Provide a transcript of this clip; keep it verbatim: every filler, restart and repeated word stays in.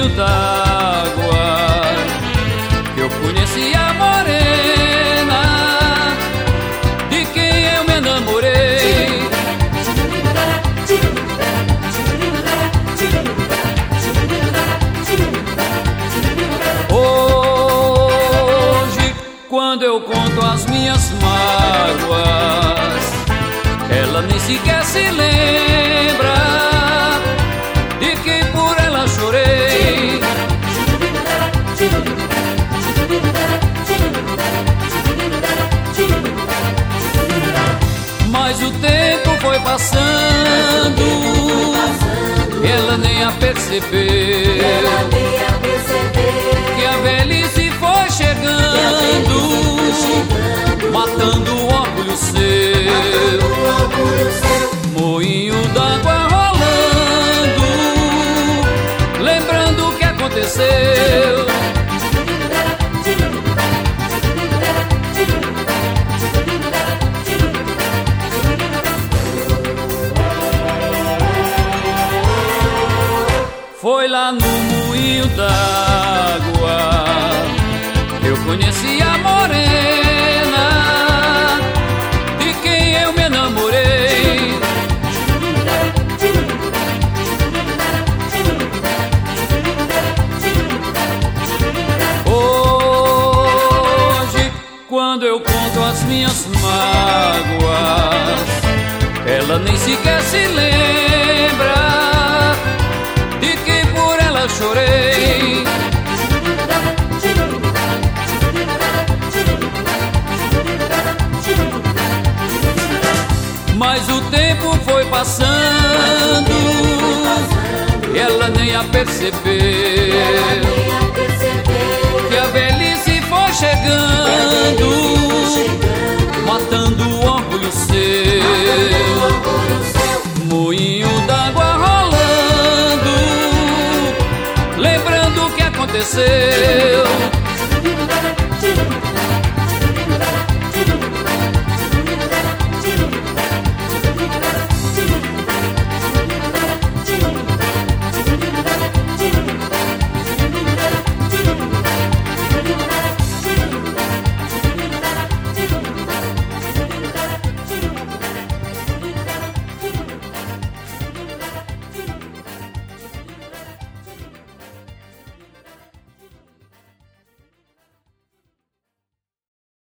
moinho d'água que eu conheci a morena de quem eu me enamorei. Hoje, quando eu conto as minhas mágoas, ela nem sequer se lembra de que por ela chorei. Mas o tempo foi passando e ela nem a percebeu que a velhice foi chegando, matando o orgulho seu. Moinho d'água rolando, lembrando o que aconteceu. Foi lá no moinho d'água que eu conheci a morena de quem eu me enamorei. Hoje, quando eu conto as minhas mágoas, ela nem sequer se lembra de que por ela chorei. Mas o tempo foi passando e ela nem a percebeu que a velhice foi chegando, matando o orgulho seu. Moinho d'água rolando, lembrando o que aconteceu.